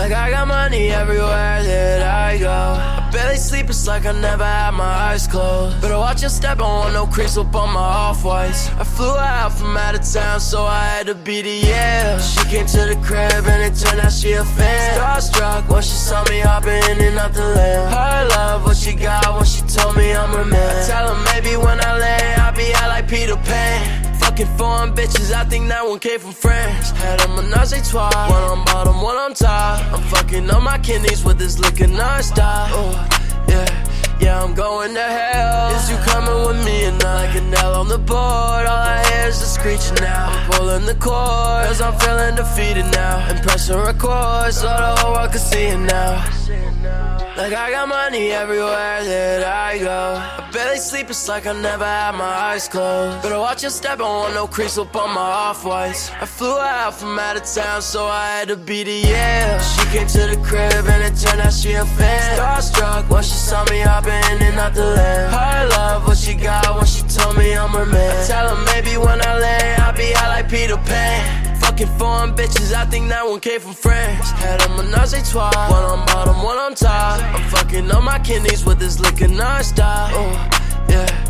Like I got money everywhere that I go. I barely sleep, it's like I never had my eyes closed. Better watch your step, I don't want no crease up on my off-whites. I flew out from out of town, so I had to be the yeah. She came to the crib and it turned out she a fan. Starstruck when she saw me hopping in and out the lamb. Her love, what she got when she told me I'm her man. I tell her maybe when I land, I'll be out like Peter Pan. Fucking foreign bitches, I think that one came from France. Had a menage a trois, one on bottom, one on top. I'm fucking on my kidneys with this liquor non-stop. Yeah, I'm going to hell. Is you coming with me and not like a nail on the board? All I hear is the screeching now. I'm pulling the cord, cause I'm feeling defeated now. And pressing record so the whole world can see it now. Like I got money everywhere that I go. I barely sleep, it's like I never had my eyes closed. Better watch your step, I don't want no crease up on my off-whites. I flew out from out of town, so I had to be the yeah. She came to the crib and it turned out she a fan. Starstruck when she saw me hopping in and out the lamb. Her love, what she got when she told me I'm her man. I tell her maybe when I land, I'll be out like Peter Pan. Fucking foreign bitches, I think that one came from France. Had a menage a trois, one on bottom, one on top. I'm fucking on my kidneys with this liquor non-stop. Yeah.